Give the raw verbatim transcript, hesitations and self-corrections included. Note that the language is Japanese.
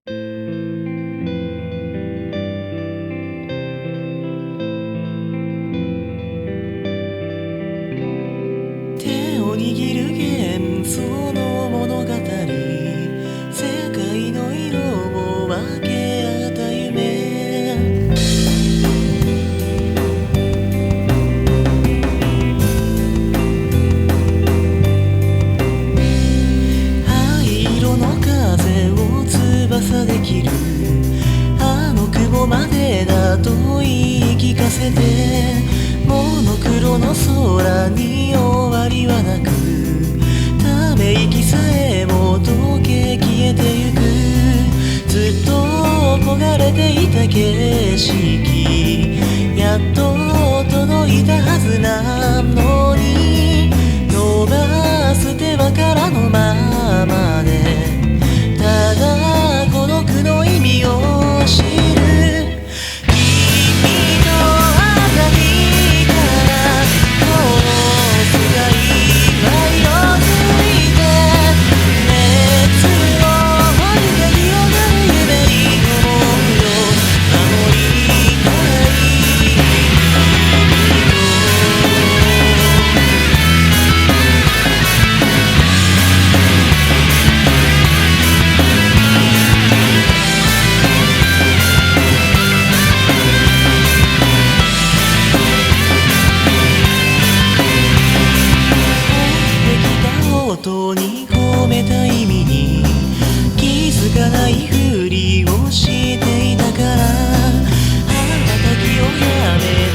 手を握る幻想の物語、世界の色を分け合った夢。灰色の風を翼で切るあの雲までだと言い聞かせて、モノクロの空に終わりはなく、ため息さえも溶け消えてゆく。ずっと焦れていた景色、やっと届いたはずなのに、伸ばす手は空のままで、ただ孤独の意味を知る。音に込めた意味に気づかないふりをしていたから、羽ばたきをやめ